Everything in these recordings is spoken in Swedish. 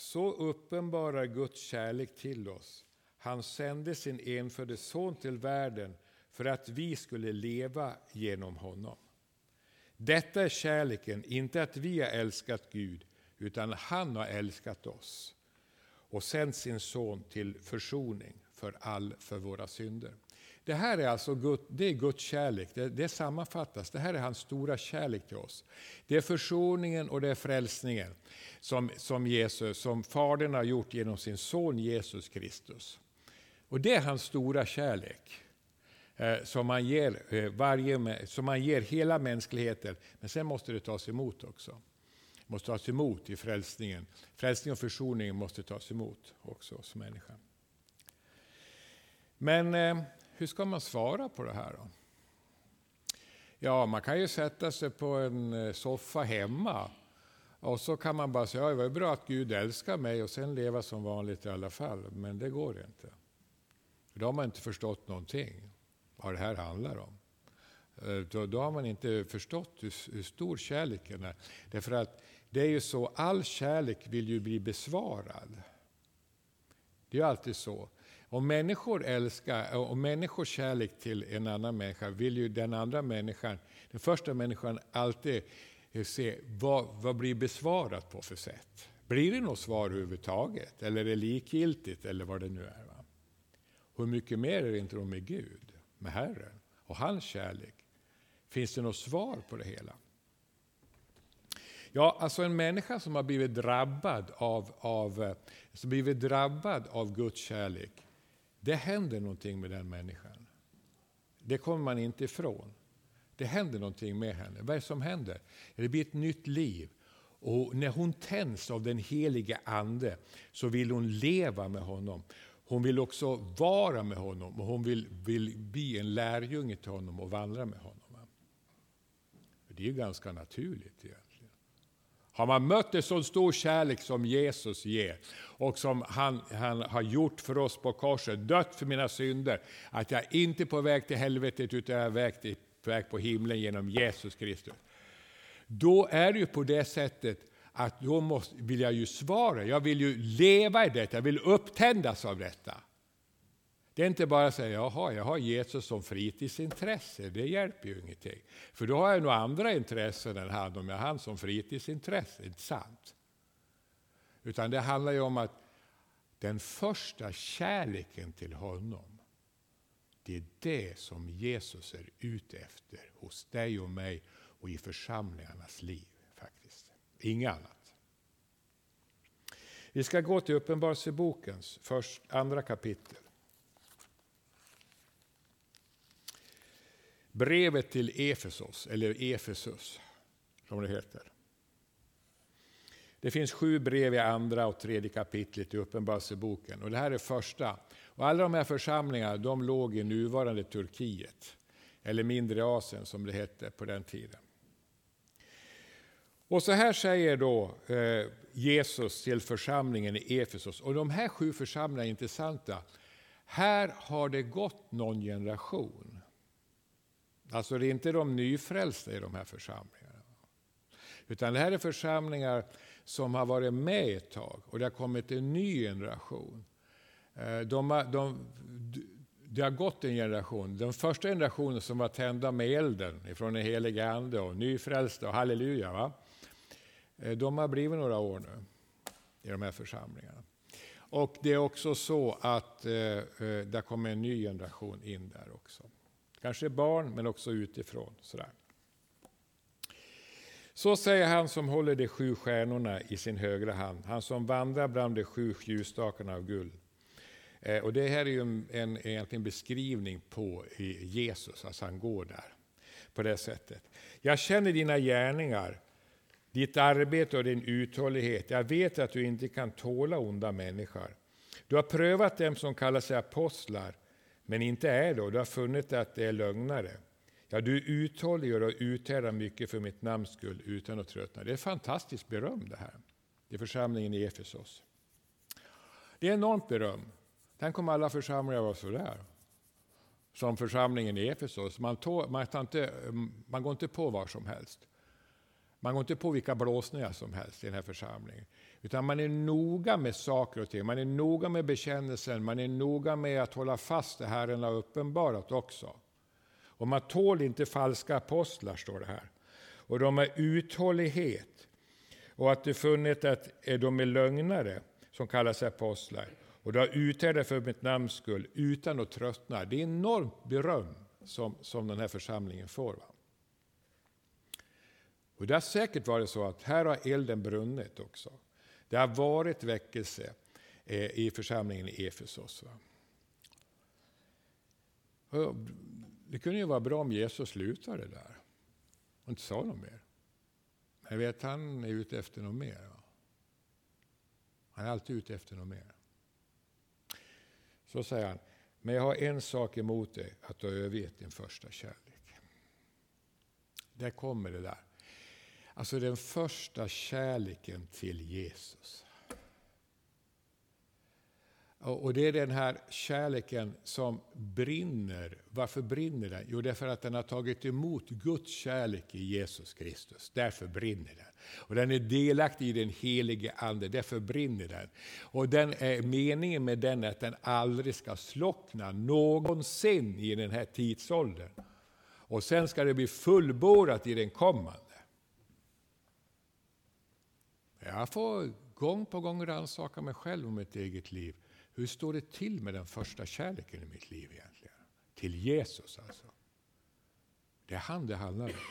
så uppenbarar Guds kärlek till oss. Han sände sin enfödde son till världen för att vi skulle leva genom honom. Detta är kärleken, inte att vi har älskat Gud, utan han har älskat oss och sänt sin son till försoning för våra synder. Det här är alltså det är Guds kärlek, det sammanfattas. Det här är hans stora kärlek till oss. Det är försoningen och det är frälsningen som Fadern har gjort genom sin son Jesus Kristus. Och det är hans stora kärlek som han ger hela mänskligheten. Men sen måste det tas emot också. Det måste tas emot i frälsningen. Frälsningen och försoningen måste tas emot också som människa. Men hur ska man svara på det här då? Ja, man kan ju sätta sig på en soffa hemma. Och så kan man bara säga, ja, det var bra att Gud älskar mig och sen leva som vanligt i alla fall. Men det går inte. För då har man inte förstått någonting vad det här handlar om. Då har man inte förstått hur stor kärleken är. Därför att det är ju så, all kärlek vill ju bli besvarad. Det är ju alltid så. Om människor älskar, och människors kärlek till en annan människa vill ju den första människan alltid se vad blir besvarat på för sätt. Blir det något svar överhuvudtaget? Eller är det likgiltigt? Eller vad det nu är. Va? Hur mycket mer är det inte med Gud, med Herren och hans kärlek? Finns det något svar på det hela? Ja, alltså en människa som har blivit drabbad av Guds kärlek, det händer någonting med den människan. Det kommer man inte ifrån. Det händer någonting med henne. Vad är det som händer? Det blir ett nytt liv. Och när hon tänds av den helige ande så vill hon leva med honom. Hon vill också vara med honom och hon vill bli en lärjunge till honom och vandra med honom. Det är ju ganska naturligt egentligen. Har man mött en så stor kärlek som Jesus ger och som han har gjort för oss på korset, dött för mina synder, att jag inte är på väg till helvetet utan jag är på väg på himlen genom Jesus Kristus. Då är det ju på det sättet att då vill jag ju svara, jag vill ju leva i detta, jag vill upptändas av detta. Det är inte bara att säga, jaha, jag har Jesus som fritidsintresse, det hjälper ju ingenting. För då har jag nog andra intressen än han, om jag har han som fritidsintresse, inte sant? Utan det handlar ju om att den första kärleken till honom, det är det som Jesus är ute efter hos dig och mig och i församlingarnas liv faktiskt. Inget annat. Vi ska gå till Uppenbarelsebokens andra kapitel. Brevet till Efesos, eller Efesus som det heter. Det finns 7 brev i andra och tredje kapitlet i Uppenbarelseboken. Och det här är första. Och alla de här församlingarna, de låg i nuvarande Turkiet. Eller mindre Asien som det hette på den tiden. Och så här säger då Jesus till församlingen i Efesos. Och de här 7 församlingarna är intressanta. Här har det gått någon generation. Alltså det är inte de nyfrälsta i de här församlingarna. Utan det här är församlingar som har varit med ett tag. Och det har kommit en ny generation. Det har gått en generation. Den första generationen som var tända med elden ifrån den heliga ande och nyfrälsta och halleluja. Va? De har blivit några år nu i de här församlingarna. Och det är också så att det kommer en ny generation in där också. Kanske barn, men också utifrån. Sådär. Så säger han som håller de 7 stjärnorna i sin högra hand. Han som vandrar bland de 7 ljusstakarna av guld. Och det här är ju egentligen beskrivning på Jesus. Alltså han går där på det sättet. Jag känner dina gärningar, ditt arbete och din uthållighet. Jag vet att du inte kan tåla onda människor. Du har prövat dem som kallar sig apostlar. Men inte är det, och du har funnit att det är lögnare. Ja, du är uthållig och uthärdar mycket för mitt namns skull utan att tröttna. Det är fantastiskt beröm det här. Det är församlingen i Efesos. Det är enormt beröm. Tänk om alla församlingar var så där. Som församlingen i Efesos. Man går inte på var som helst. Man går inte på vilka blåsningar som helst i den här församlingen. Utan man är noga med saker och ting. Man är noga med bekännelsen. Man är noga med att hålla fast det Herren har uppenbarat också. Och man tål inte falska apostlar, står det här. Och de har uthållighet. Och att du funnit att de är lögnare som kallas apostlar. Och du har uthärdat för mitt namns skull utan att tröttna. Det är enormt beröm som den här församlingen får. Va? Och det har säkert varit så att här har elden brunnit också. Det har varit väckelse i församlingen i Efesos. Va? Det kunde ju vara bra om Jesus slutade där och inte sa något mer. Men jag vet, han är ute efter något mer. Va? Han är alltid ute efter något mer. Så säger han, men jag har en sak emot dig, att du har övergett din första kärlek. Där kommer det där. Alltså den första kärleken till Jesus. Och det är den här kärleken som brinner. Varför brinner den? Jo, därför att den har tagit emot Guds kärlek i Jesus Kristus. Därför brinner den. Och den är delaktig i den helige ande. Därför brinner den. Och meningen med den är att den aldrig ska slockna någonsin i den här tidsåldern. Och sen ska det bli fullbordat i den kommande. Jag får gång på gång rannsaka mig själv om mitt eget liv. Hur står det till med den första kärleken i mitt liv egentligen? Till Jesus alltså. Det är han det handlar om.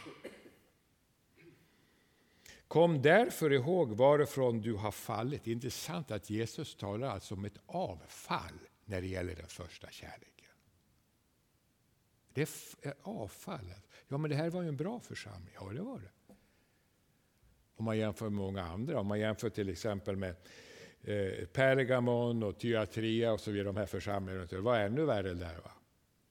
Kom därför ihåg varifrån du har fallit. Det är intressant att Jesus talar alltså om ett avfall när det gäller den första kärleken. Det är avfallet. Ja, men det här var ju en bra församling. Ja, det var det. Om man jämför med många andra. Om man jämför till exempel med Pergamon och Thyatira och så vidare, de här församlingarna. Det var ännu värre där, va?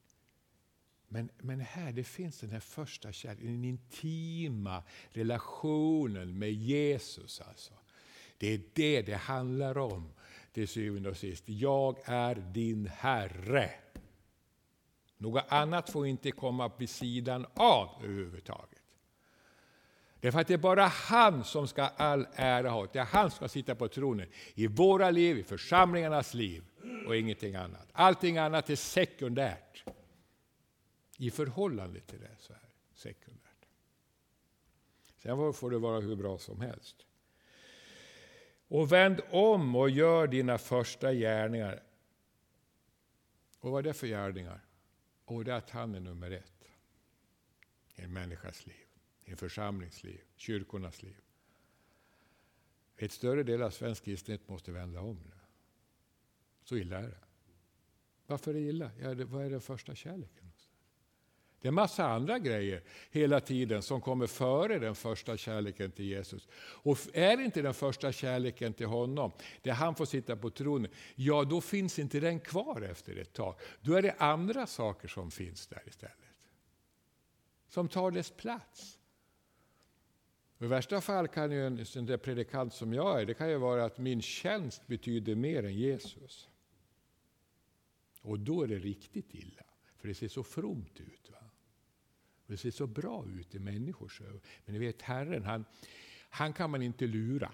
Men här, det finns den här första kärleken, den intima relationen med Jesus. Alltså. Det är det handlar om till syvende och sist. Jag är din Herre. Något annat får inte komma vid sidan av överhuvudtaget. Det är för att det är bara han som ska all ära ha. Det är han som ska sitta på tronen i våra liv, i församlingarnas liv och ingenting annat. Allting annat är sekundärt. I förhållande till det så är det sekundärt. Sen får det vara hur bra som helst. Och vänd om och gör dina första gärningar. Och vad är det för gärningar? Och det är att han är nummer 1 i en människas liv. I en församlingsliv, kyrkornas liv. Ett större del av svensk kristenhet måste vända om nu. Så illa är det. Varför är det illa? Ja, vad är den första kärleken? Det är en massa andra grejer hela tiden som kommer före den första kärleken till Jesus. Och är inte den första kärleken till honom, där han får sitta på tronen, ja då finns inte den kvar efter ett tag. Då är det andra saker som finns där istället. Som tar dess plats. I värsta fall kan ju en sån där predikant som jag är, det kan ju vara att min tjänst betyder mer än Jesus. Och då är det riktigt illa. För det ser så fromt ut. Va? Och det ser så bra ut i människors ögon. Men ni vet, Herren, han kan man inte lura.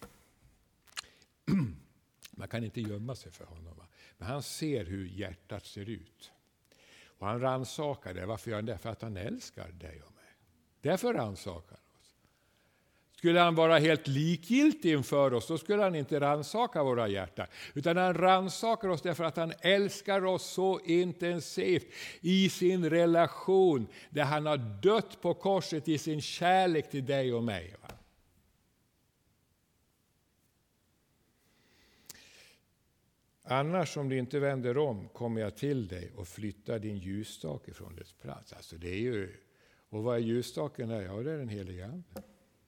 Man kan inte gömma sig för honom. Va? Men han ser hur hjärtat ser ut. Och han rannsakar det. Varför gör han det? För att han älskar dig och mig. Därför rannsakar han. Skulle han vara helt likgiltig inför oss, så skulle han inte rannsaka våra hjärtan. Utan han rannsakar oss därför att han älskar oss så intensivt i sin relation. Där han har dött på korset i sin kärlek till dig och mig. Va? Annars om du inte vänder om kommer jag till dig och flyttar din ljusstake från dess plats. Alltså det är ju, och vad är ljusstaken där? Ja, det är den heliga ande.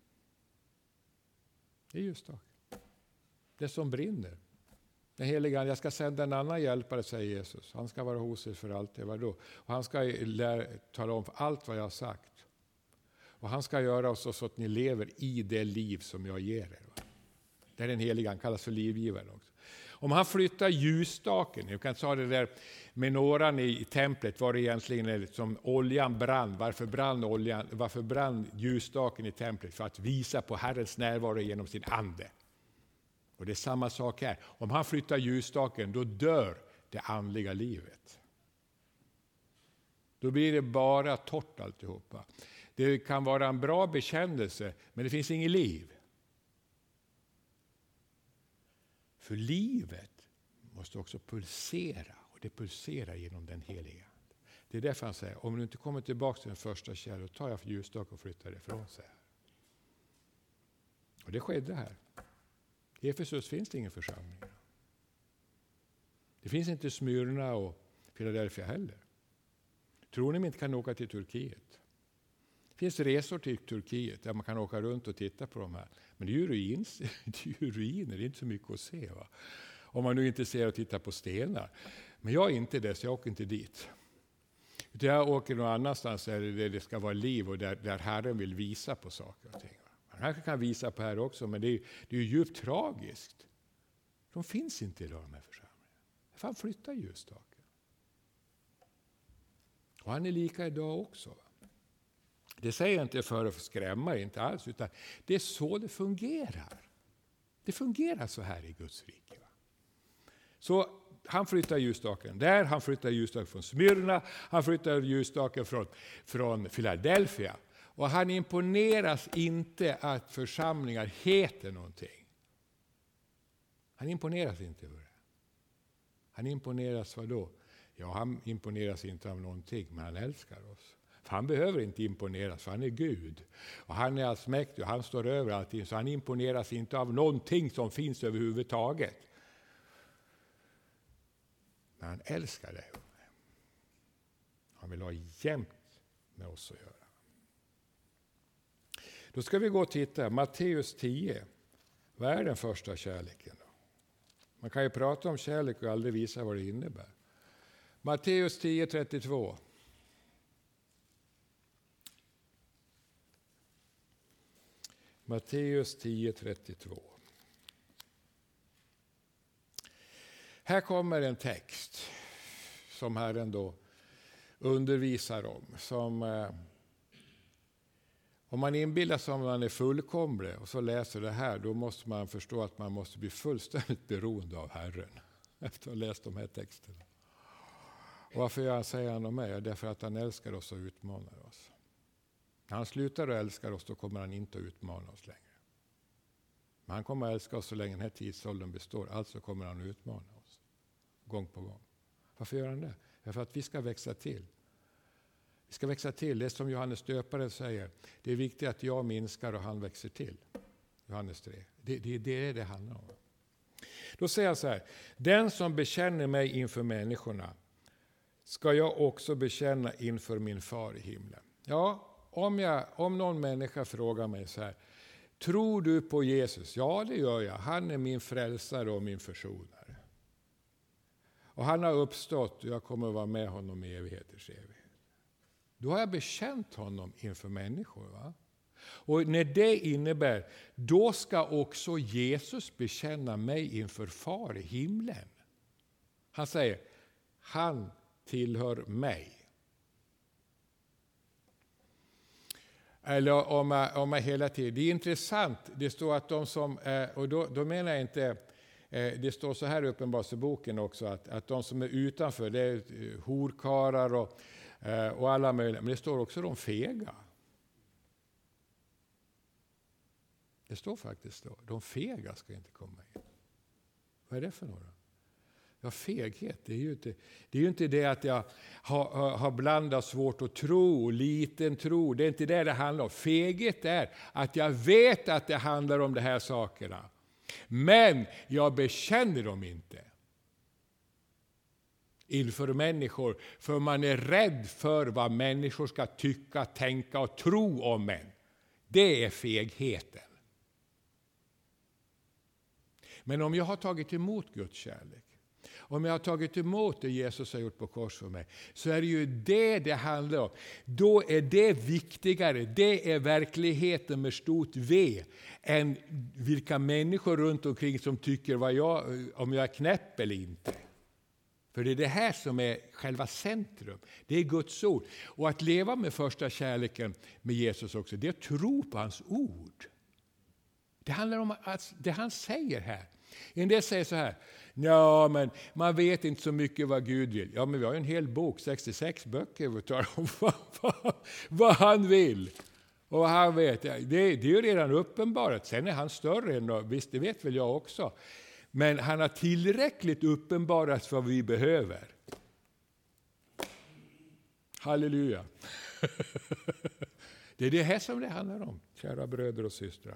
Det är just det. Det som brinner. Den heliga ande, jag ska sända en annan hjälpare, säger Jesus. Han ska vara hos er för alltid. Vadå? Och han ska tala om allt vad jag har sagt. Och han ska göra oss så att ni lever i det liv som jag ger er. Va? Det är den heliga, han kallas för livgivaren också. Om han flyttar ljusstaken, jag kan säga det där menorran i templet var det egentligen som oljan brann. Varför brann ljusstaken i templet? För att visa på Herrens närvaro genom sin ande. Och det är samma sak här. Om han flyttar ljusstaken, då dör det andliga livet. Då blir det bara torrt alltihopa. Det kan vara en bra bekännelse, men det finns inget liv. För livet måste också pulsera, och det pulserar genom den heliga. Det är därför han säger, om du inte kommer tillbaka till den första kärleken, då tar jag för ljusstaken och flyttar det ifrån sig. Och det skedde här. I Efesus finns det ingen församling. Det finns inte Smyrna och Philadelphia heller. Tror ni man inte kan åka till Turkiet? Det finns resor till Turkiet där man kan åka runt och titta på de här. Men det är ju ruiner, det är inte så mycket att se. Va? Om man nu är intresserad av att titta på stenar. Men jag är inte det, så jag åker inte dit. Utan jag åker någon annanstans där det ska vara liv och där Herren vill visa på saker och ting. Han kanske kan visa på här också, men det är ju djupt tragiskt. De finns inte idag, de här församlingarna. Han flyttar ljusstaken. Och han är lika idag också. Va? Det säger jag inte för att skrämma, inte alls, utan det är så det fungerar. Det fungerar så här i Guds rike. Va? Så han flyttar ljusstaken där, han flyttar ljusstaken från Smyrna, han flyttar ljusstaken från Philadelphia. Och han imponeras inte att församlingar heter någonting. Han imponeras inte över det. Han imponeras vad då? Ja, han imponeras inte av någonting, men han älskar oss. För han behöver inte imponeras, för han är Gud. Och han är allsmäktig och han står över allting, så han imponeras inte av någonting som finns överhuvudtaget. Men han älskar dig. Han vill ha jämt med oss att göra. Då ska vi gå och titta. Matteus 10. Vad är den första kärleken då? Man kan ju prata om kärlek och aldrig visa vad det innebär. Matteus 10:32. Matteus 10:32. Här kommer en text som Herren då undervisar om. Som om man inbillar sig att man är fullkomlig och så läser det här, då måste man förstå att man måste bli fullständigt beroende av Herren efter att ha läst de här texterna. Och varför säger han om mig? Därför att han älskar oss och utmanar oss. När han slutar att älska oss, då kommer han inte att utmana oss längre. Men han kommer att älska oss så länge den här tidsåldern består, alltså kommer han att utmana oss. Gång på gång. Varför gör han det? Därför att vi ska växa till. Vi ska växa till. Det som Johannes döparen säger. Det är viktigt att jag minskar och han växer till. Johannes 3. Det är det handlar om. Då säger han så här. Den som bekänner mig inför människorna ska jag också bekänna inför min far i himlen. Ja, om någon människa frågar mig så här. Tror du på Jesus? Ja, det gör jag. Han är min frälsare och min försonare. Och han har uppstått och jag kommer att vara med honom i evigheters evighet. Då har jag bekänt honom inför människor. Va? Och när det innebär, då ska också Jesus bekänna mig inför far i himlen. Han säger, han tillhör mig. Eller om jag hela tiden. Det är intressant, det står att de som, och då menar jag inte, det står så här i Uppenbarelseboken också, att de som är utanför, det är horkarar och alla möjliga, men det står också de fega. Det står faktiskt då, de fega ska inte komma in. Vad är det för några? Ja, feghet, det är ju inte det att jag har blandat svårt att tro och liten tro. Det är inte det handlar om. Feghet är att jag vet att det handlar om de här sakerna. Men jag bekänner dem inte. Inför människor, för man är rädd för vad människor ska tycka, tänka och tro om en. Det är fegheten. Men om jag har tagit emot Guds kärlek, om jag har tagit emot det Jesus har gjort på kors för mig, så är det ju det handlar om. Då är det viktigare, det är verkligheten med stort V, än vilka människor runt omkring som tycker om jag är knäpp eller inte. För det är det här som är själva centrum. Det är Guds ord. Och att leva med första kärleken med Jesus också, det är att tro på hans ord. Det handlar om att det han säger här. En del säger så här: ja, men man vet inte så mycket vad Gud vill. Ja, men vi har en hel bok, 66 böcker, vi tar om vad han vill. Och vad han vet, det är ju redan uppenbarat. Sen är han större än, visst det vet väl jag också. Men han har tillräckligt uppenbarat vad vi behöver. Halleluja. Det är det här som det handlar om, kära bröder och systrar.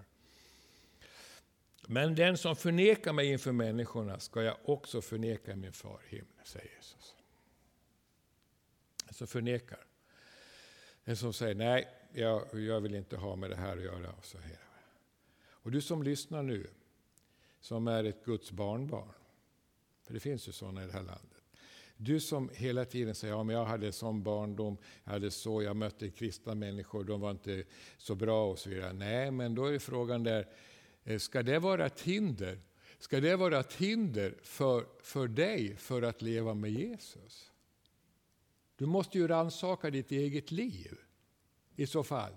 Men den som förnekar mig inför människorna ska jag också förneka min far i himlen, säger Jesus. Den som förnekar. Den som säger nej, jag vill inte ha med det här att göra. Och så här. Och du som lyssnar nu, som är ett Guds barnbarn. För det finns ju sådana i det här landet. Du som hela tiden säger, ja men jag hade sån barndom, jag mötte kristna människor, de var inte så bra och så vidare. Nej, men då är frågan där, ska det vara ett hinder? Ska det vara ett hinder för dig för att leva med Jesus? Du måste ju rannsaka ditt eget liv i så fall.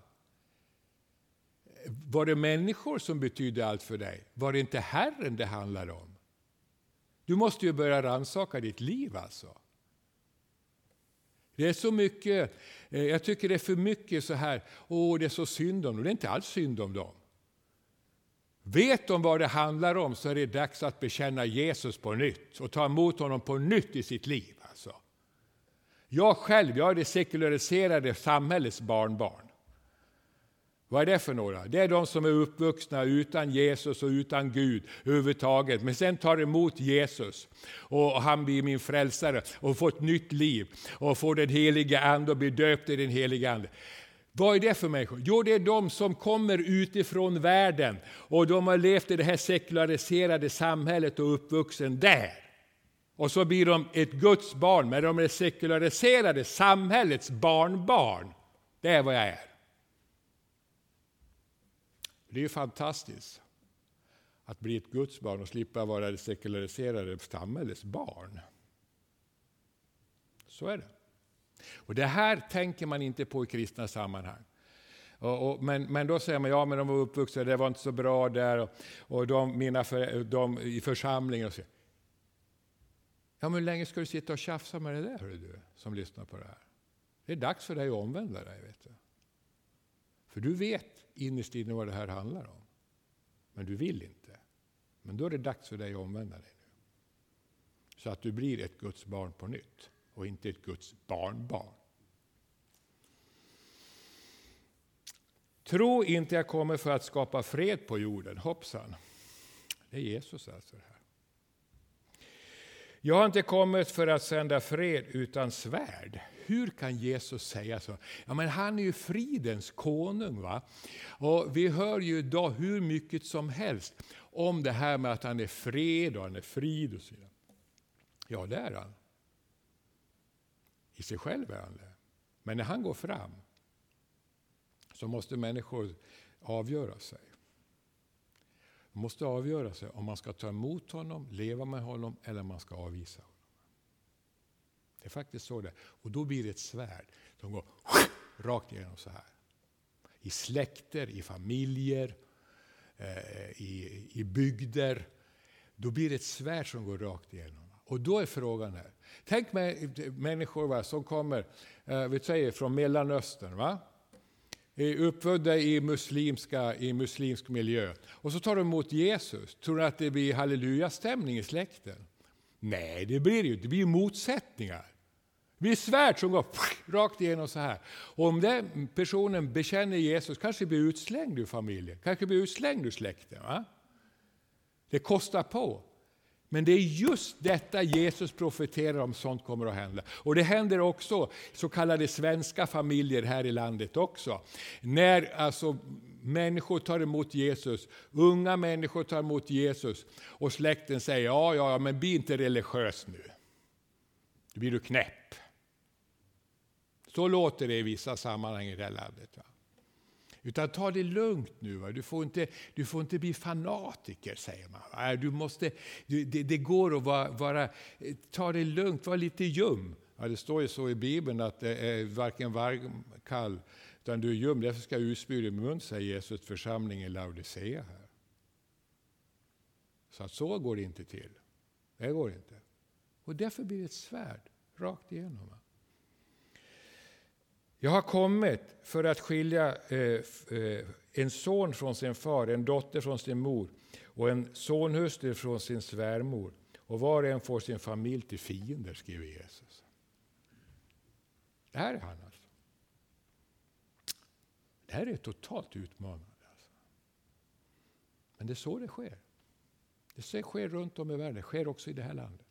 Var det människor som betydde allt för dig? Var det inte Herren det handlade om? Du måste ju börja rannsaka ditt liv alltså. Det är så mycket, jag tycker det är för mycket så här, det är så synd om dem. Det är inte alls synd om dem. Vet de vad det handlar om, så är det dags att bekänna Jesus på nytt och ta emot honom på nytt i sitt liv. Alltså. Jag är det sekulariserade samhällets barnbarn. Vad är det för några? Det är de som är uppvuxna utan Jesus och utan Gud överhuvudtaget. Men sen tar emot Jesus och han blir min frälsare och får ett nytt liv och får den heliga ande och blir döpt i den heliga ande. Vad är det för människor? Jo, det är de som kommer utifrån världen och de har levt i det här sekulariserade samhället och uppvuxen där. Och så blir de ett Guds barn, men de är sekulariserade samhällets barnbarn. Det är vad jag är. Det är ju fantastiskt att bli ett Guds barn och slippa vara det sekulariserade samhällets barn. Så är det. Och det här tänker man inte på i kristna sammanhang. Men då säger man, ja men de var uppvuxna, det var inte så bra där. Och de i församlingen. Och så. Ja, men hur länge ska du sitta och tjafsa med det där, du som lyssnar på det här? Det är dags för dig att omvända dig, vet du. För du vet innerst inne vad det här handlar om. Men du vill inte. Men då är det dags för dig att omvända dig nu. Så att du blir ett Guds barn på nytt. Och inte ett Guds barnbarn. Tro inte jag kommer för att skapa fred på jorden. Hoppsan. Det är Jesus alltså det här. Jag har inte kommit för att sända fred utan svärd. Hur kan Jesus säga så? Ja, men han är ju fridens konung, va? Och vi hör ju idag hur mycket som helst om det här med att han är fred och han är frid och så vidare. Ja, det är han. I sig själv är han det. Men när han går fram så måste människor avgöra sig. Man måste avgöra sig om man ska ta emot honom, leva med honom eller om man ska avvisa honom. Det är faktiskt så det. Och då blir det ett svärd som går rakt igenom så här. I släkter, i familjer, i bygder. Då blir det ett svärd som går rakt igenom. Och då är frågan här. Tänk mig människor som kommer vi säger, från Mellanöstern, va? Är uppfödda i muslimsk miljö. Och så tar de emot Jesus. Tror du att det blir halleluja-stämning i släkten? Nej, det blir ju. Det blir motsättningar. Det blir svärd som går rakt igenom så här. Och om den personen bekänner Jesus kanske blir utslängd ur familjen. Kanske blir utslängd ur släkten. Va? Det kostar på. Men det är just detta Jesus profeterar om, sånt kommer att hända. Och det händer också så kallade svenska familjer här i landet också. När alltså Människor tar emot Jesus. Unga människor tar emot Jesus. Och släkten säger, ja, men bli inte religiös nu. Då blir du knäpp. Så låter det i vissa sammanhang i det här landet. Va? Utan ta det lugnt nu. Va? Du får inte bli fanatiker, säger man. Va? Det går att ta det lugnt, vara lite ljum. Ja, det står ju så i Bibeln att det är varken varm kall utan du är ljum. Därför ska jag utspy din mun, säger Jesus församling i Laodicea här. Så går det inte till. Det går inte. Och därför blir det ett svärd rakt igenom. Va? Jag har kommit för att skilja en son från sin far, en dotter från sin mor och en sonhustru från sin svärmor. Och var och en får sin familj till fiender, skriver Jesus. Det här är han alltså. Det här är totalt utmanande. Alltså. Men det är så det sker. Det sker runt om i världen. Det sker också i det här landet.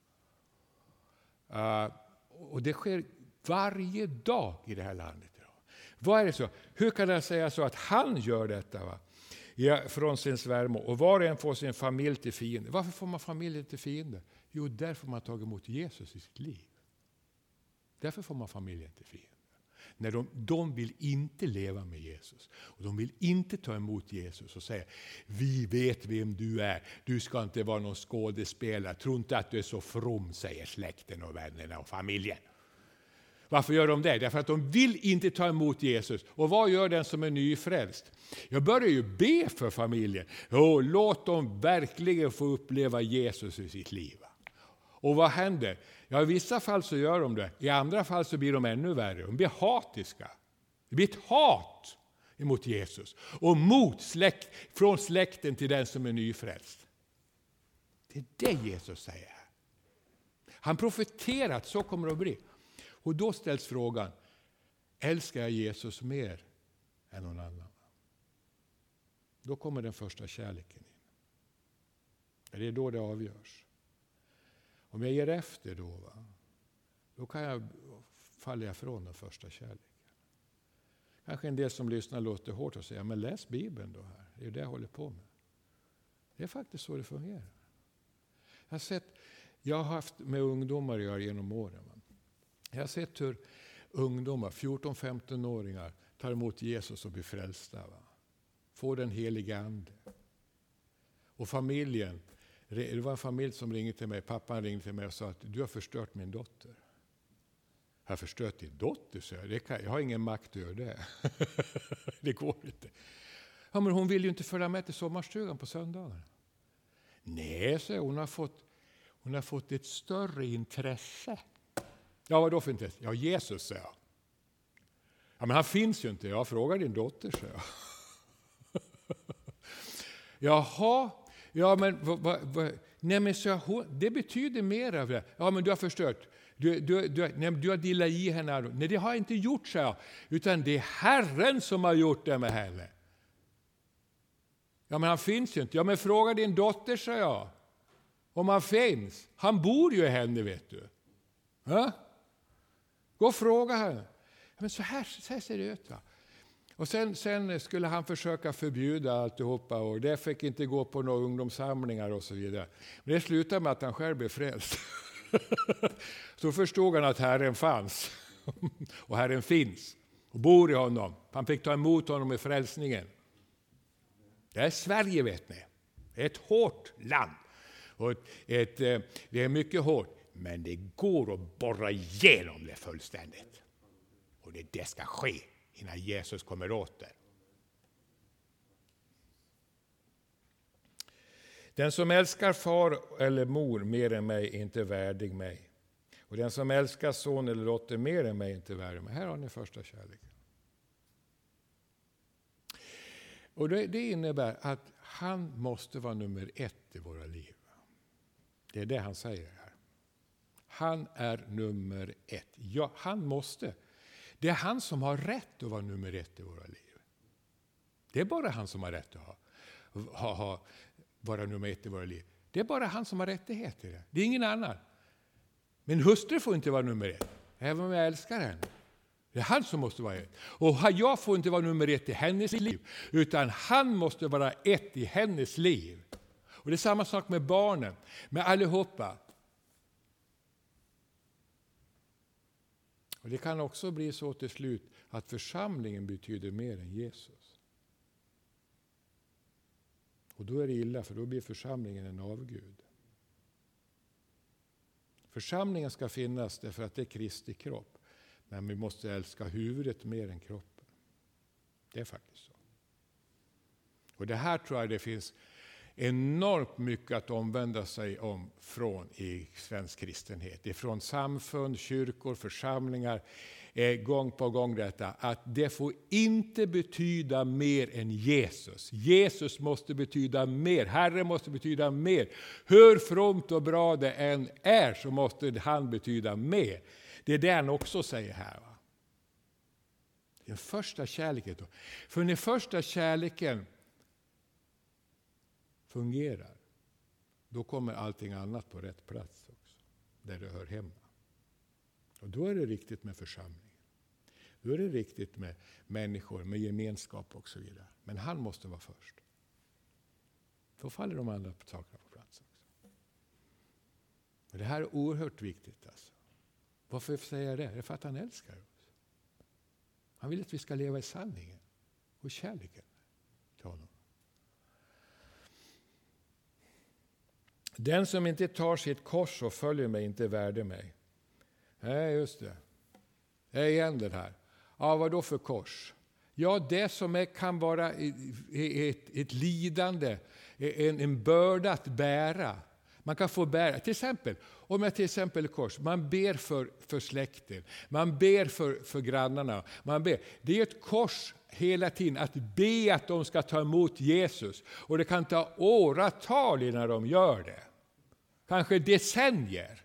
Och det sker varje dag i det här landet idag. Vad är det så? Hur kan jag säga så att han gör detta? Va? Ja, från sin svärmor. Och var och en får sin familj till fiende. Varför får man familjen till fiende? Jo, därför man tagit emot Jesus i sitt liv. Därför får man familjen till fiende. När de vill inte leva med Jesus. Och de vill inte ta emot Jesus och säga, vi vet vem du är. Du ska inte vara någon skådespelare. Tro inte att du är så from, säger släkten och vännerna och familjen. Varför gör de det? Därför att de vill inte ta emot Jesus. Och vad gör den som är nyfrälst? Jag börjar ju be för familjen. Låt dem verkligen få uppleva Jesus i sitt liv. Och vad händer? Ja, i vissa fall så gör de det. I andra fall så blir de ännu värre. De blir hatiska. Det blir ett hat emot Jesus. Och från släkten till den som är nyfrälst. Det är det Jesus säger. Han profeterar att så kommer det att bli. Och då ställs frågan, älskar jag Jesus mer än någon annan? Då kommer den första kärleken in. Det är då det avgörs. Om jag ger efter då kan jag falla ifrån den första kärleken. Kanske en del som lyssnar låter hårt och säger, men läs Bibeln då här. Det är det jag håller på med. Det är faktiskt så det fungerar. Jag har haft med ungdomar att göra genom åren. Jag har sett hur ungdomar, 14-15-åringar, tar emot Jesus och blir frälsta. Får den heliga ande. Och familjen, det var en familj som ringde till mig, pappan ringde till mig och sa att du har förstört min dotter. Jag har förstört din dotter, så jag har ingen makt att göra det. Det går inte. Ja, men hon vill ju inte följa med till sommarstugan på söndagar. Nej, så hon har fått ett större intresse. Ja, vad då för intresse? Ja, Jesus, säger jag. Ja, men han finns ju inte. Jag frågar din dotter, säger jag. Jaha, ja men nej, men så det betyder mer av det. Ja, men du har förstört. Du har delat i henne. Nej, det har jag inte gjort, säger jag. Utan det är Herren som har gjort det med henne. Ja, men han finns ju inte. Ja, men fråga din dotter, säger jag. Om han finns. Han bor ju i henne, vet du. Ja? Gå och fråga henne. Men så här ser det ut, va? Och sen skulle han försöka förbjuda alltihopa och det fick inte gå på några ungdomssamlingar och så vidare. Men det slutade med att han själv blev frälst. Så förstod han att Herren fanns. Och Herren finns och bor i honom. Han fick ta emot honom i frälsningen. Det är Sverige, vet ni. Det är ett hårt land. Och det är mycket hårt. Men det går att borra igenom det fullständigt. Och det ska ske innan Jesus kommer åter. Den som älskar far eller mor mer än mig är inte värdig mig. Och den som älskar son eller dotter mer än mig är inte värdig mig. Här har ni första kärleken. Och det innebär att han måste vara nummer 1 i våra liv. Det är det han säger här. Han är nummer 1. Ja, han måste. Det är han som har rätt att vara nummer 1 i våra liv. Det är bara han som har rätt att vara nummer 1 i våra liv. Det är bara han som har rättighet till det. Det är ingen annan. Min hustru får inte vara nummer 1. Även om jag älskar henne. Det är han som måste vara ett. Och jag får inte vara nummer ett i hennes liv, utan han måste vara ett i hennes liv. Och det är samma sak med barnen, med allihopa. Och det kan också bli så till slut att församlingen betyder mer än Jesus. Och då är det illa, för då blir församlingen en avgud. Församlingen ska finnas därför att det är Kristi kropp. Men vi måste älska huvudet mer än kroppen. Det är faktiskt så. Och det här tror jag det finns enormt mycket att omvända sig om från i svensk kristenhet. Ifrån samfund, kyrkor, församlingar. Gång på gång detta. Att det får inte betyda mer än Jesus. Jesus måste betyda mer. Herren måste betyda mer. Hur fromt och bra det än är så måste han betyda mer. Det är det han också säger här. Va? Den första kärleken då. För när första kärleken fungerar, då kommer allting annat på rätt plats också. Där det hör hemma. Och då är det riktigt med församlingen. Då är det riktigt med människor, med gemenskap och så vidare. Men han måste vara först. Då faller de andra sakerna på plats också. Och det här är oerhört viktigt alltså. Varför säger jag det? Det är för att han älskar oss. Han vill att vi ska leva i sanningen och kärleken till honom. Den som inte tar sitt kors och följer mig inte värde mig. Nej, just det. Det är igen det här. Ja, vad då för kors? Ja, det som kan vara ett lidande, en börda att bära. Man kan få bära, till exempel, om jag till exempel kors, man ber för släkten, man ber för grannarna, man ber. Det är ett kors hela tiden att be att de ska ta emot Jesus. Och det kan ta åratal innan de gör det. Kanske decennier.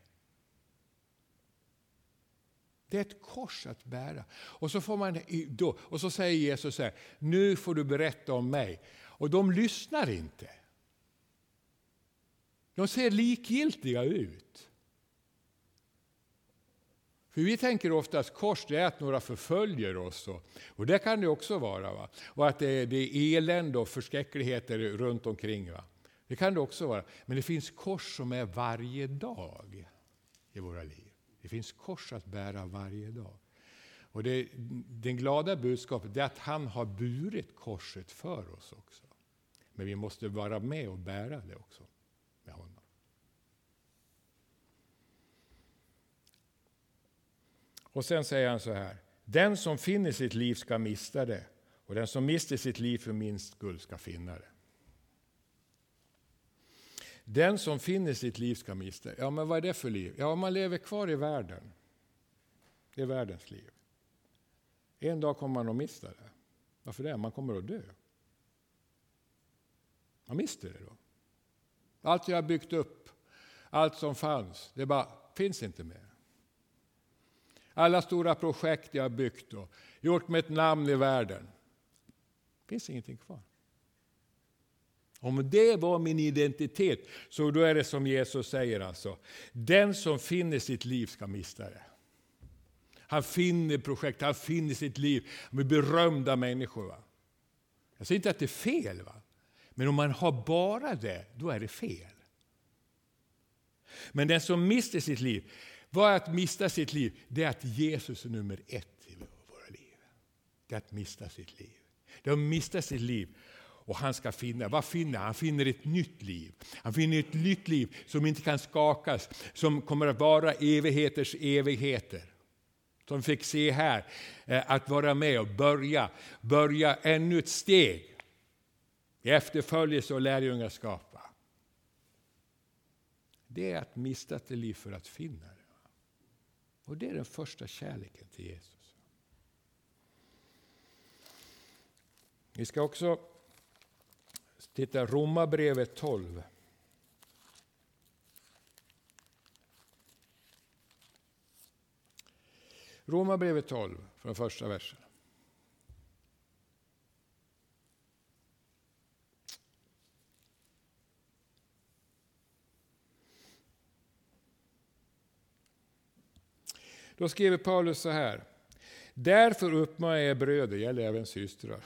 Det är ett kors att bära. Och så får man då, och så säger Jesus så här, nu får du berätta om mig. Och de lyssnar inte. De ser likgiltiga ut. För vi tänker oftast kors det är att några förföljer oss. Och det kan det också vara. Va? Och att det är elände och förskräckligheter runt omkring. Va? Det kan det också vara. Men det finns kors som är varje dag i våra liv. Det finns kors att bära varje dag. Och den glada budskapet är att han har burit korset för oss också. Men vi måste vara med och bära det också med honom. Och sen säger han så här. Den som finner sitt liv ska mista det. Och den som mister sitt liv för min skull ska finna det. Den som finner sitt liv ska mista det. Ja, men vad är det för liv? Ja, man lever kvar i världen. Det är världens liv. En dag kommer man att mista det. Varför det? Man kommer att dö. Man mister det då. Allt jag har byggt upp, allt som fanns, det bara finns inte mer. Alla stora projekt jag har byggt och gjort med ett namn i världen. Finns ingenting kvar. Om det var min identitet så då är det som Jesus säger alltså. Den som finner sitt liv ska mista det. Han finner projekt, han finner sitt liv med berömda människor. Va? Jag säger inte att det är fel. Va? Men om man har bara det, då är det fel. Men den som mister sitt liv, vad är att mista sitt liv? Det är att Jesus är nummer 1 i våra liv. Det är att mista sitt liv. Det är att mista sitt liv. Och han ska finna, vad finner han? Han finner ett nytt liv. Han finner ett nytt liv som inte kan skakas. Som kommer att vara evigheters evigheter. Som fick se här, att vara med och börja ännu ett steg. I efterföljelse och lärjungaskap. Det är att mista ett liv för att finna det. Och det är den första kärleken till Jesus. Vi ska också titta Romarbrevet 12. Romarbrevet 12 från första versen. Då skriver Paulus så här. Därför uppmanar jag bröder, gäller även systrar,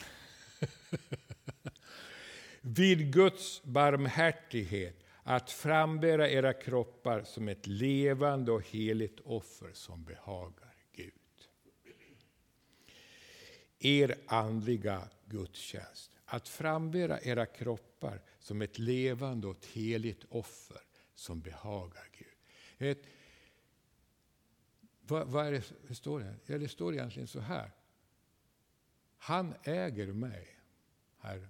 vid Guds barmhärtighet att frambära era kroppar som ett levande och heligt offer som behagar Gud. Er andliga gudstjänst. Att frambära era kroppar som ett levande och ett heligt offer som behagar Gud. Vad är det står det? Ja, det står egentligen så här. Han äger mig, Herren.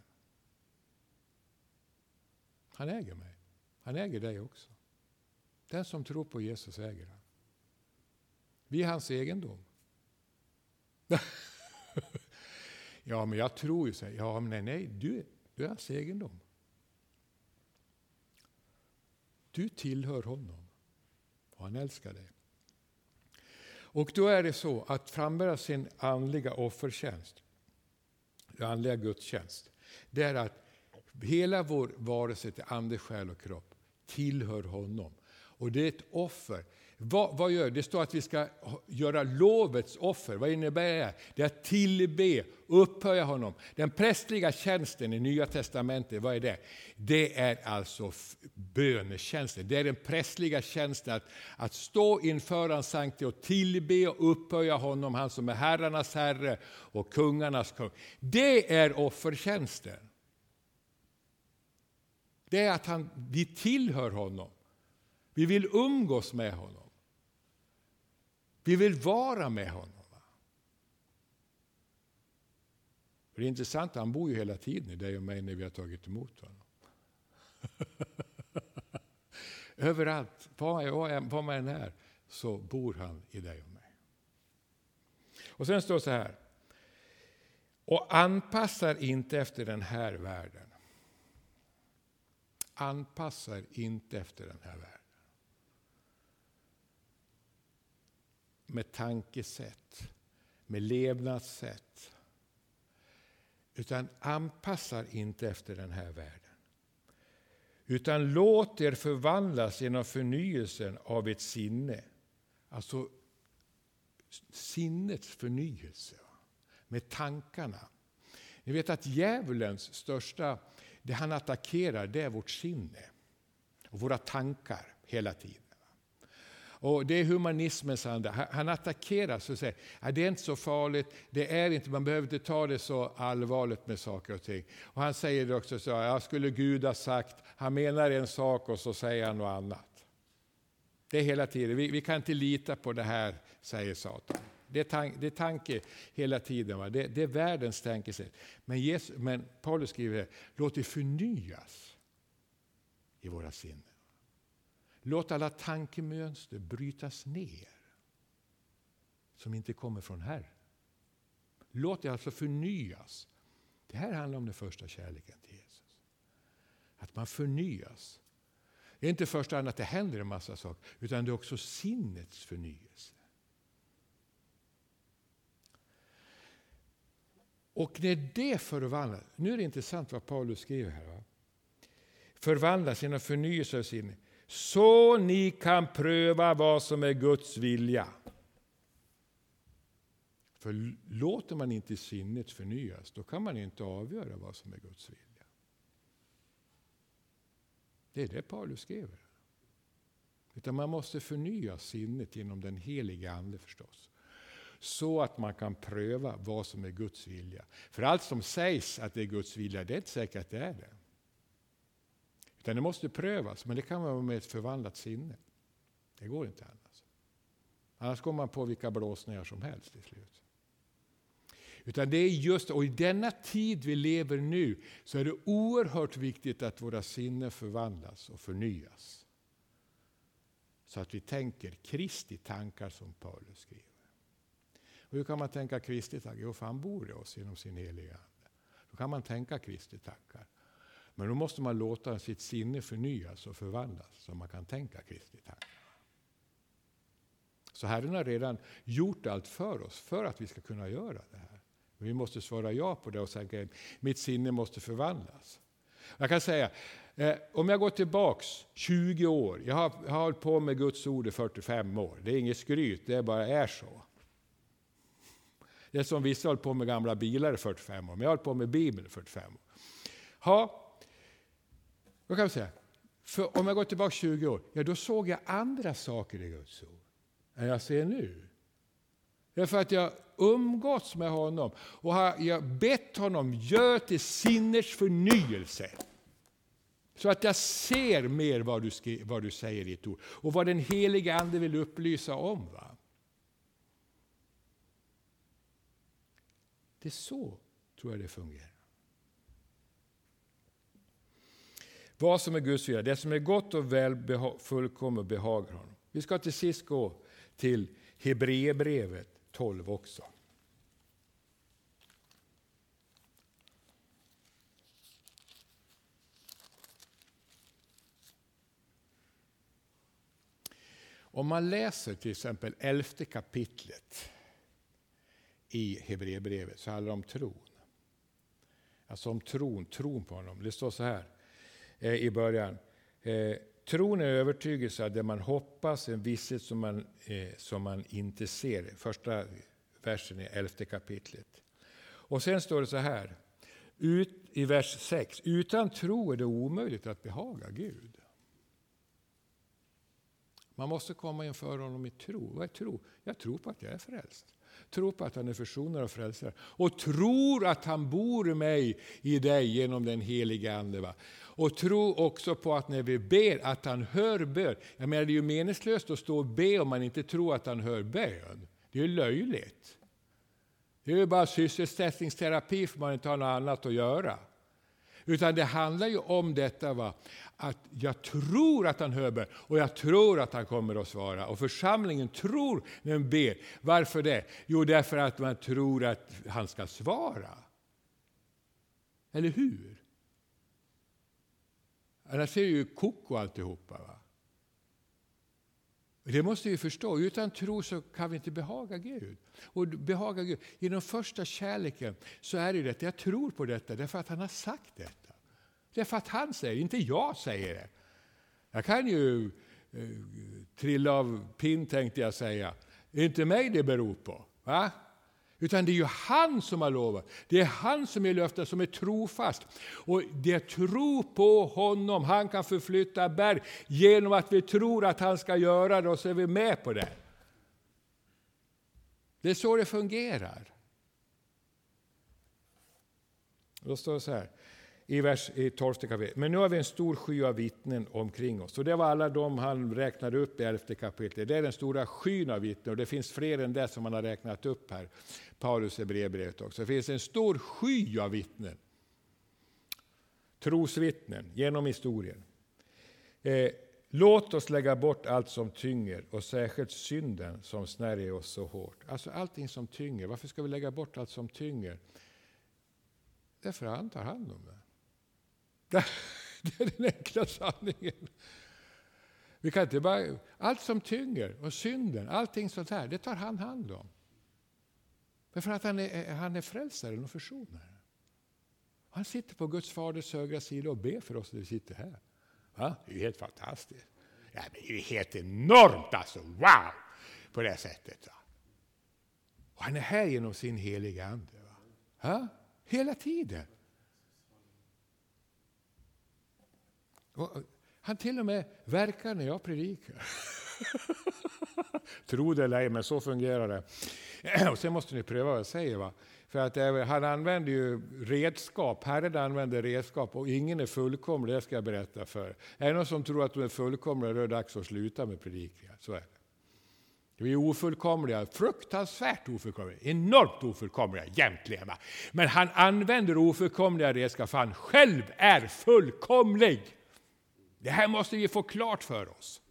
Han äger mig. Han äger dig också. Den som tror på Jesus äger han. Vi är hans egendom. Ja, men jag tror ju så. Ja, men nej, du är hans egendom. Du tillhör honom. Och han älskar dig. Och då är det så att frambära sin andliga offertjänst, andliga gudstjänst, det är att hela vår varelse till ande, själ och kropp tillhör honom. Och det är ett offer. Vad gör det? Det står att vi ska göra lovets offer. Vad innebär det? Det är att tillbe, upphöja honom. Den prästliga tjänsten i Nya testamentet, vad är det? Det är alltså bönetjänsten. Det är den prästliga tjänsten att stå inför hans sankte och tillbe och upphöja honom, han som är herrarnas herre och kungarnas kung. Det är offertjänsten. Det är att vi tillhör honom. Vi vill umgås med honom. Vi vill vara med honom. Det är intressant, han bor ju hela tiden i dig och mig när vi har tagit emot honom. Överallt, var man än är, så bor han i dig och mig. Och sen står det så här. Och anpassar inte efter den här världen. Anpassar inte efter den här världen. Med tankesätt, med levnadssätt. Utan anpassar inte efter den här världen. Utan låt er förvandlas genom förnyelsen av ett sinne. Alltså sinnets förnyelse. Med tankarna. Ni vet att djävulens största, det han attackerar, det är vårt sinne. Och våra tankar hela tiden. Och det är humanismens anda. Han attackerar så att säga, det är inte så farligt, det är inte, man behöver inte ta det så allvarligt med saker och ting. Och han säger det också så, jag skulle Gud ha sagt, han menar en sak och så säger han något annat. Det är hela tiden, vi kan inte lita på det här, säger Satan. Det är tanke hela tiden, va? Det är världens tankesätt. Men Paulus skriver, låt det förnyas i våra sinnen. Låt alla tankemönster brytas ner som inte kommer från Herren. Låt det alltså förnyas. Det här handlar om den första kärleken till Jesus. Att man förnyas. Det är inte först att det händer en massa saker, utan det är också sinnets förnyelse. Och när det förvandlas, nu är det intressant vad Paulus skriver här. Va? Förvandlas genom förnyelse av sinnet. Så ni kan pröva vad som är Guds vilja. För låter man inte sinnet förnyas, då kan man inte avgöra vad som är Guds vilja. Det är det Paulus skriver. Utan man måste förnya sinnet genom den heliga ande förstås. Så att man kan pröva vad som är Guds vilja. För allt som sägs att det är Guds vilja, det är inte säkert att det är det. Utan det måste prövas, men det kan vara med ett förvandlat sinne. Det går inte annars. Annars går man på vilka blåsningar som helst till slut. Utan det är just, och i denna tid vi lever nu, så är det oerhört viktigt att våra sinnen förvandlas och förnyas. Så att vi tänker Kristi tankar som Paulus skriver. Och hur kan man tänka Kristi tankar? Jo, för han bor i oss genom sin heliga ande. Då kan man tänka Kristi tankar. Men då måste man låta sitt sinne förnyas och förvandlas så man kan tänka Kristi tankar. Så Herren har redan gjort allt för oss för att vi ska kunna göra det här. Men vi måste svara ja på det och säga att mitt sinne måste förvandlas. Jag kan säga, om jag går tillbaks 20 år, jag har hållit på med Guds ord i 45 år. Det är inget skryt, det bara är så. Det är som vissa håller på med gamla bilar i 45 år, men jag håller på med Bibeln i 45 år. Ja, vad kan jag säga? För om jag går tillbaka 20 år, ja, då såg jag andra saker i Guds ord än jag ser nu. Därför att jag umgåtts med honom och jag bett honom gör till sinners förnyelse. Så att jag ser mer vad du säger i ditt ord. Och vad den heliga ande vill upplysa om. Va? Det är så, tror jag det fungerar. Vad som är Guds vilja, det som är gott och väl fullkomligt behagar honom. Vi ska till sist gå till Hebreerbrevet 12 också. Om man läser till exempel 11:e kapitlet i Hebreerbrevet så handlar det om tron. Alltså om tron på honom. Det står så här i början. Tron är övertygelse av det man hoppas, en visshet som man inte ser. Första versen i 11:e kapitlet. Och sen står det så här i vers 6. Utan tro är det omöjligt att behaga Gud. Man måste komma inför honom i tro. Vad är tro? Jag tror på att jag är frälst. Tror på att han är försonare och frälsare. Och tror att han bor i mig, i dig, genom den heliga ande. Va? Och tror också på att när vi ber att han hör bön. Jag menar, det är ju meningslöst att stå och be om man inte tror att han hör bön. Det är ju löjligt. Det är ju bara sysselsättningsterapi för man inte har något annat att göra. Utan det handlar ju om detta, va? Att jag tror att han hör bön och jag tror att han kommer att svara. Och församlingen tror när den ber. Varför det? Jo, därför att man tror att han ska svara. Eller hur? Annars är det ju koko alltihopa. Va? Det måste vi förstå. Utan tro så kan vi inte behaga Gud. Och behaga Gud. I den första kärleken så är det detta. Jag tror på detta därför att han har sagt detta. Därför att han säger, inte jag säger det. Jag kan ju trilla av pinn, tänkte jag säga. Det är inte mig det beror på. Va? Utan det är ju han som har lovat. Det är han som är löften, som är trofast. Och det är tro på honom. Han kan förflytta berg genom att vi tror att han ska göra det och så är vi med på det. Det är så det fungerar. Då står det så här i 12:e kapitlet. Men nu har vi en stor sky av vittnen omkring oss. Och det var alla de han räknade upp i 11:e kapitlet. Det är den stora skyn av vittnen. Och det finns fler än det som man har räknat upp här. Paulus i brevbrevet också. Det finns en stor sky av vittnen. Trosvittnen genom historien. Låt oss lägga bort allt som tynger och särskilt synden som snärjer oss så hårt. Alltså allting som tynger. Varför ska vi lägga bort allt som tynger? Därför han tar hand om det. Det är den enkla sanningen. Vi kan inte bara, allt som tynger och synden, allting sånt här, det tar han hand om. Därför att han är frälsaren och försonaren. Han sitter på Guds faders högra sida och ber för oss när vi sitter här. Va? Det är ju helt fantastiskt. Ja, det är ju helt enormt alltså. Wow! På det sättet. Va? Och han är här genom sin heliga ande. Va? Ha? Hela tiden. Och han till och med verkar när jag predikar. Tro det eller ej, men så fungerar det. Och sen måste ni pröva vad jag säger. Va? För att han använder ju redskap. Herren använder redskap och ingen är fullkomlig, det ska jag berätta för. Är det någon som tror att de är fullkomliga, då är det dags att sluta med predikningar. Så är det. Vi är ofullkomliga, fruktansvärt ofullkomliga, enormt ofullkomliga egentligen. Va? Men han använder ofullkomliga redskap för han själv är fullkomlig. Det här måste vi få klart för oss.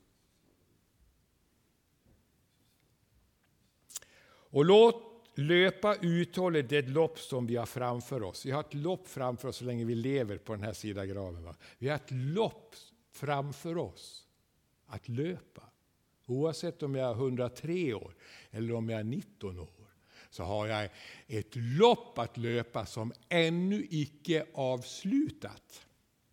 Och låt löpa uthålligt det lopp som vi har framför oss. Vi har ett lopp framför oss så länge vi lever på den här sidan graven. Va? Vi har ett lopp framför oss att löpa. Oavsett om jag är 103 år eller om jag är 19 år så har jag ett lopp att löpa som ännu icke avslutat.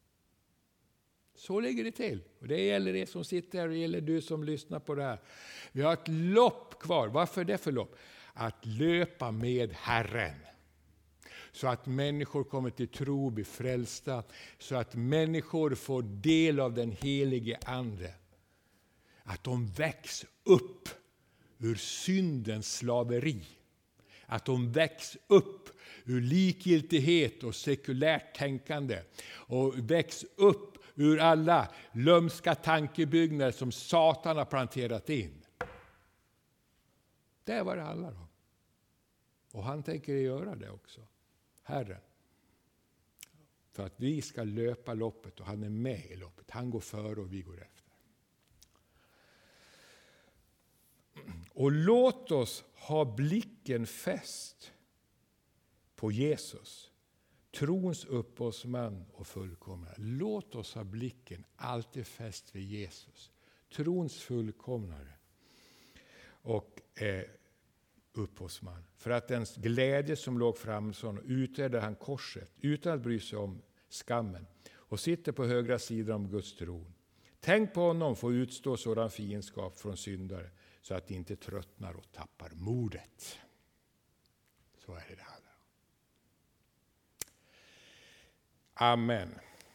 Så ligger det till. Och det gäller det som sitter här och det gäller du som lyssnar på det här. Vi har ett lopp kvar. Varför är det för lopp? att löpa med Herren. Så att människor kommer till tro och blir frälsta. Så att människor får del av den helige Ande. Att de väcks upp ur syndens slaveri. Att de väcks upp ur likgiltighet och sekulärt tänkande. Och väcks upp ur alla lömska tankebyggnader som Satan har planterat in. Det är vad det handlar om. Och han tänker göra det också. Herren. För att vi ska löpa loppet och han är med i loppet. Han går före och vi går efter. Och låt oss ha blicken fäst på Jesus. Trons upphovsman och fullkomnare. Låt oss ha blicken alltid fäst vid Jesus. Trons fullkomnare och upphovsman. För att den glädje som låg framför utredde han korset utan att bry sig om skammen. Och sitter på högra sidan om Guds tron. Tänk på honom få utstå sådan fiendskap från syndare. Så att de inte tröttnar och tappar modet. Så är det handlar om. Amen.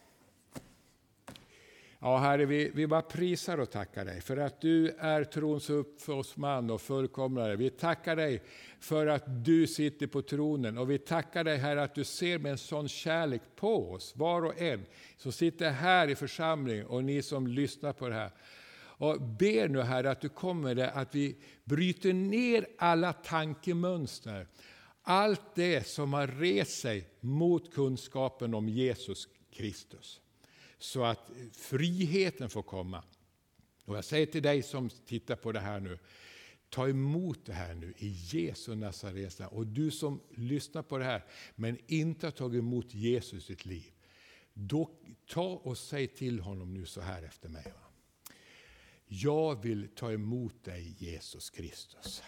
Ja, Herre, vi bara prisar och tackar dig för att du är trons upphovsman och fullkomnare. Vi tackar dig för att du sitter på tronen och vi tackar dig, Herre, att du ser med en sån kärlek på oss, var och en som sitter här i församling och ni som lyssnar på det här. Och ber nu, Herre, att du kommer där, att vi bryter ner alla tankemönster. Allt det som har rest sig mot kunskapen om Jesus Kristus. Så att friheten får komma. Och jag säger till dig som tittar på det här nu. Ta emot det här nu i Jesu Nazarets namn. Och du som lyssnar på det här men inte har tagit emot Jesus i sitt liv. Då ta och säg till honom nu så här efter mig. Va? Jag vill ta emot dig, Jesus Kristus.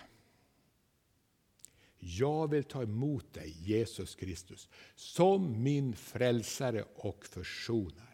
Jag vill ta emot dig, Jesus Kristus, som min frälsare och försonare.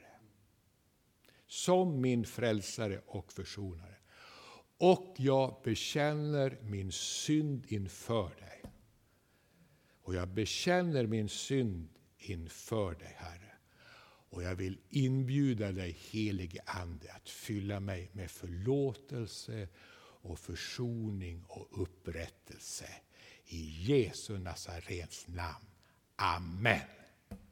Som min frälsare och försonare. Och jag bekänner min synd inför dig. Och jag bekänner min synd inför dig, Herre. Och jag vill inbjuda dig, helige Ande, att fylla mig med förlåtelse och försoning och upprättelse. I Jesu Nazarets namn. Amen.